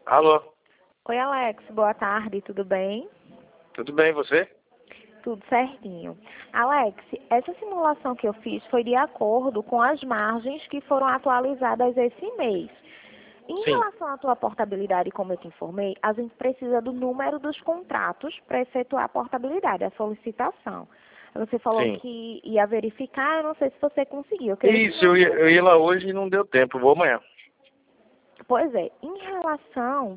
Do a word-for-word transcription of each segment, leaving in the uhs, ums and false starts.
Alô, Oi, Alex. Boa tarde, tudo bem? tudo bem, e você? Tudo certinho. Alex, essa simulação que eu fiz foi de acordo com as margens que foram atualizadas esse mês. Em Sim, relação à tua portabilidade, como eu te informei, a gente precisa do número dos contratos para efetuar a portabilidade, a solicitação. Você falou sim. que ia verificar, eu não sei se você conseguiu. Eu creio que Isso, eu não. ia, eu ia lá hoje e não deu tempo, vou amanhã. Pois é, em relação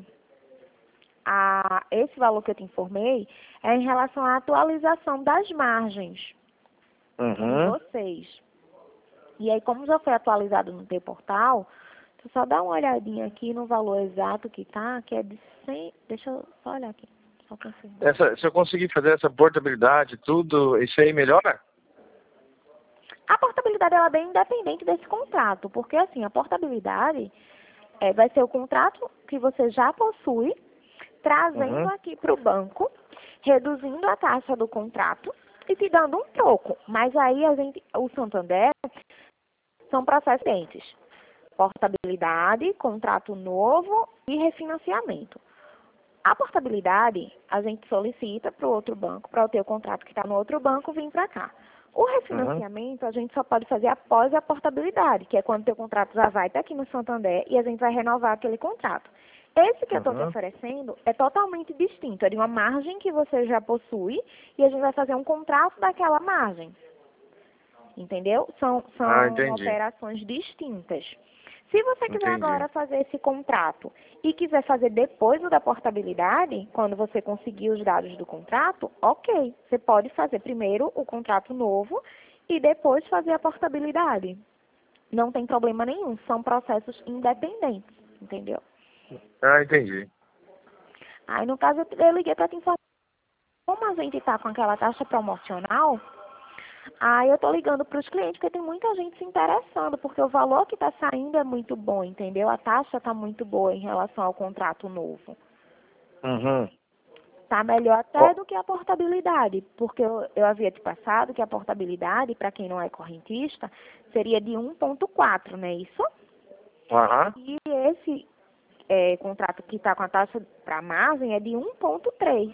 a esse valor que eu te informei, é em relação à atualização das margens de Uhum. vocês. E aí, como já foi atualizado no teu portal, tu só dá uma olhadinha aqui no valor exato que tá, que é de cem. Deixa eu só olhar aqui, só confirmar. Essa, se eu conseguir fazer essa portabilidade, tudo, isso aí melhora? A portabilidade ela é bem independente desse contrato, porque assim, a portabilidade é, vai ser o contrato que você já possui, trazendo Uhum. aqui para o banco, reduzindo a taxa do contrato e te dando um troco. Mas aí a gente, o Santander são processos diferentes. Portabilidade, contrato novo e refinanciamento. A portabilidade, a gente solicita para o outro banco, para o teu contrato que está no outro banco, vir para cá. O Uhum. refinanciamento, a gente só pode fazer após a portabilidade, que é quando o teu contrato já vai estar aqui no Santander e a gente vai renovar aquele contrato. Esse que eu estou te Uhum. oferecendo é totalmente distinto, é de uma margem que você já possui e a gente vai fazer um contrato daquela margem. Entendeu? São, Ah, são entendi. operações distintas. Se você quiser Entendi. agora fazer esse contrato e quiser fazer depois o da portabilidade, quando você conseguir os dados do contrato, ok. Você pode fazer primeiro o contrato novo e depois fazer a portabilidade. Não tem problema nenhum, são processos independentes, entendeu? Ah, entendi. Aí, no caso, eu liguei para te informar, como a gente está com aquela taxa promocional, aí eu tô ligando para os clientes, porque tem muita gente se interessando, porque o valor que está saindo é muito bom, entendeu? A taxa está muito boa em relação ao contrato novo. Uhum. Tá melhor até Ó, do que a portabilidade, porque eu, eu havia te passado que a portabilidade, para quem não é correntista, seria de um ponto quatro, não é isso? aham. E esse é, contrato que está com a taxa para margem é de um ponto três.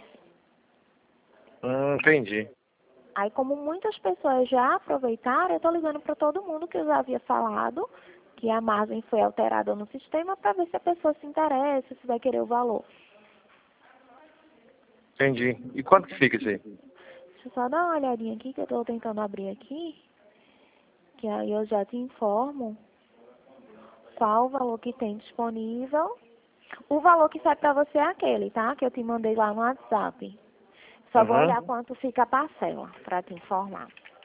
Hum, entendi. Aí, como muitas pessoas já aproveitaram, eu estou ligando para todo mundo que eu já havia falado que a margem foi alterada no sistema para ver se a pessoa se interessa, se vai querer o valor. Entendi. E quanto que fica isso aí? Deixa eu só dar uma olhadinha aqui, que eu estou tentando abrir aqui, que aí eu já te informo qual o valor que tem disponível. O valor que sai para você é aquele, tá? Que eu te mandei lá no WhatsApp. Só vou Uhum. olhar quanto fica a parcela para te informar.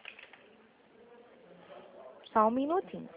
Só um minutinho.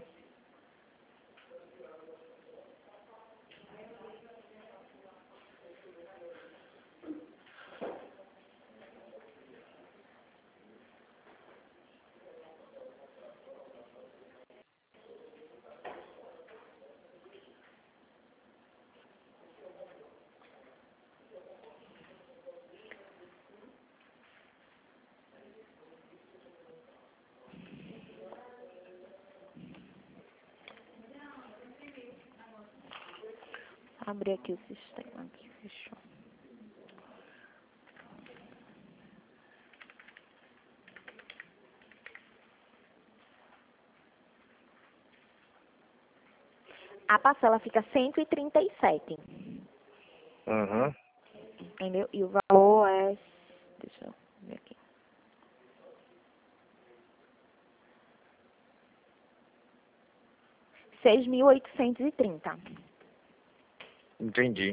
Abrir aqui o sistema. Aqui, fechou. A parcela fica cento e trinta e sete, Uhum. entendeu? E o valor é, deixa eu ver aqui, seis mil oitocentos e trinta. Entendi.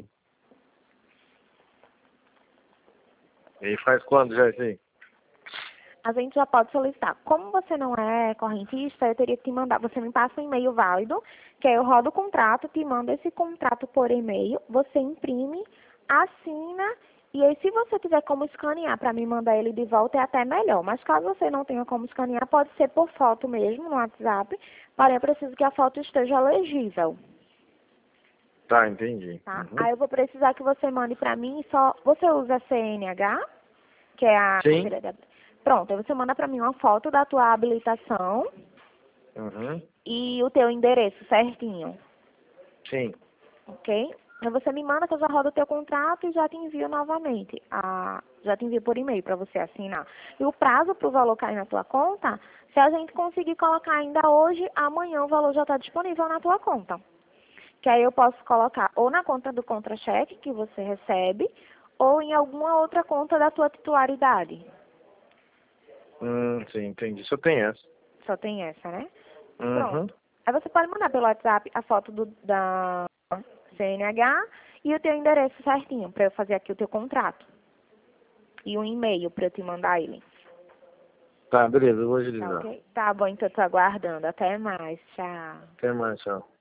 E faz quando já isso aí? A gente já pode solicitar. Como você não é correntista, eu teria que te mandar, você me passa um e-mail válido, que aí eu rodo o contrato, te mando esse contrato por e-mail, você imprime, assina, e aí se você tiver como escanear para me mandar ele de volta é até melhor. Mas caso você não tenha como escanear, pode ser por foto mesmo no WhatsApp, porém eu preciso que a foto esteja legível. Tá, entendi. Tá? Uhum. Aí eu vou precisar que você mande para mim só. Você usa C N H, que é a Sim. carteira de. Pronto, aí você manda para mim uma foto da tua habilitação Uhum. e o teu endereço certinho, Sim. ok? Aí você me manda que eu já rodo o teu contrato e já te envio novamente. A, já te envio por e-mail para você assinar. E o prazo para o valor cair na tua conta, se a gente conseguir colocar ainda hoje, amanhã o valor já está disponível na tua conta. Que aí eu posso colocar ou na conta do contra-cheque que você recebe, ou em alguma outra conta da tua titularidade. Hum, sim, entendi. Só tem essa. Só tem essa, né? Uhum. Pronto. Aí você pode mandar pelo WhatsApp a foto do, da C N H e o teu endereço certinho, para eu fazer aqui o teu contrato. E um e-mail para eu te mandar ele. Tá, beleza, eu vou Tá agilizar. ok? Tá bom, então eu tô aguardando. Até mais. Tchau. Até mais, tchau.